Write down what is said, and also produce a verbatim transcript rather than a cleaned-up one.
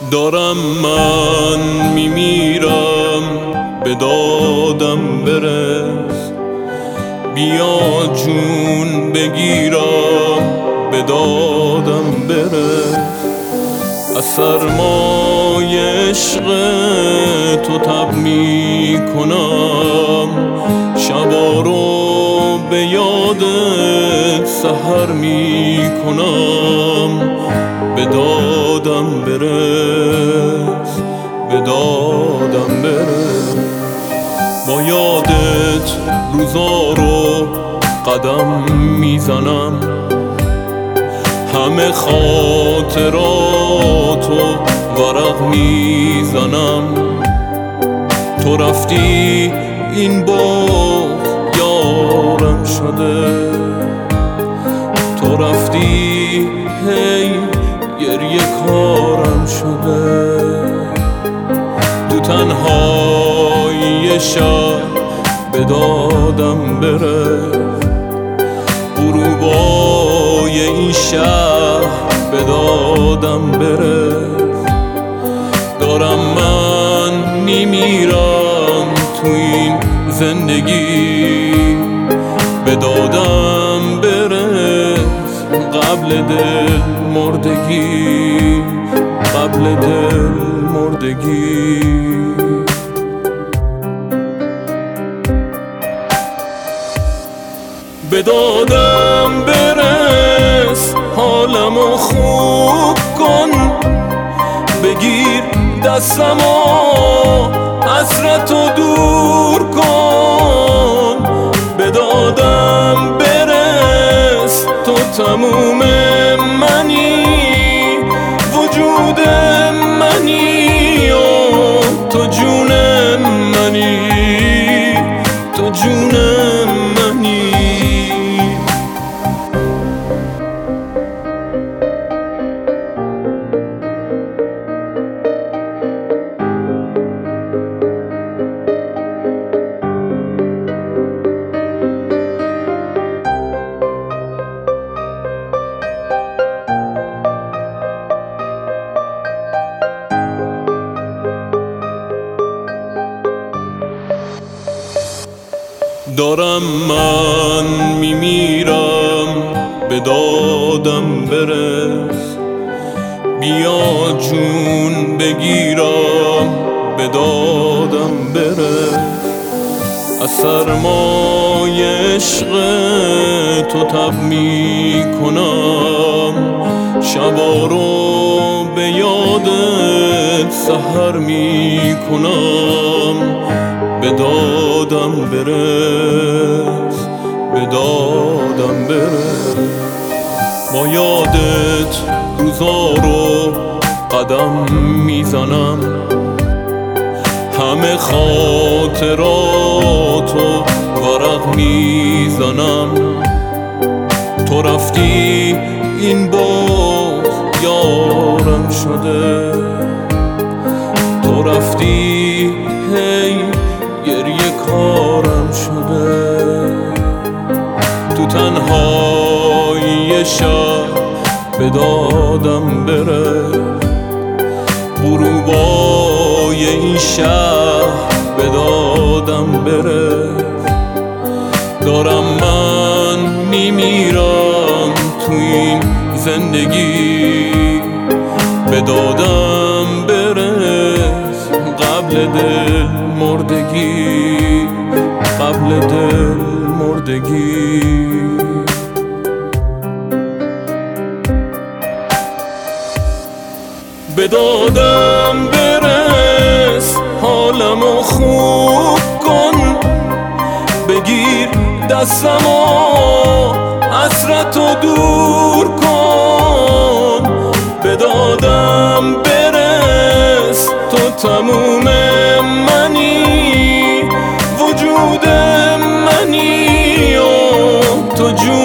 دارم من میمیرم، به دادم برس. بیا جون بگیرم، به دادم برس. از سرمای عشق تو تب می کنم، شبا رو به یادت سحر می کنم. به دادم برس، به دادم برس. با یادت روزا رو قدم میزنم، همه خاطراتو ورق میزنم. تو رفتی این بار یارم شده، تو رفتی هی گریه کارم شده. تو تنهای شب به دادم برس، غروبای این شهر به دادم برس. دارم من میمیرم تو این زندگی، به دادم برس قبل دل مردگی، قبل دل مردگی. به دادم برس، حالمو خوب کن. بگیر دستمو، حسرتو دور کن. به دادم برس، تو تموم منی، وجود منی و تو جون منی، تو جون منی. دارم من میمیرم، به دادم برس. بیا جون بگیرم، به دادم برس. از سرمای عشق تو تب می کنم، شبا رو به یادت سحر می کنم. به دادم برس، به دادم برس. با یادت روزا رو قدم میزنم، همه خاطراتو ورق میزنم. تو رفتی این بار یارم شده، تو رفتی هی گریه کارم شده. تو تنهای شب به دادم برس، غروبای این شهر به دادم برس. دارم من میمیرم تو این زندگی، به دادم برس قبل دل مردگی، قبل دل مردگی. به دادم برس، حالمو خوب کن. بگیر دستمو، حسرتو دور کن. به دادم برس، تو تموم منی، وجود منی و تو جون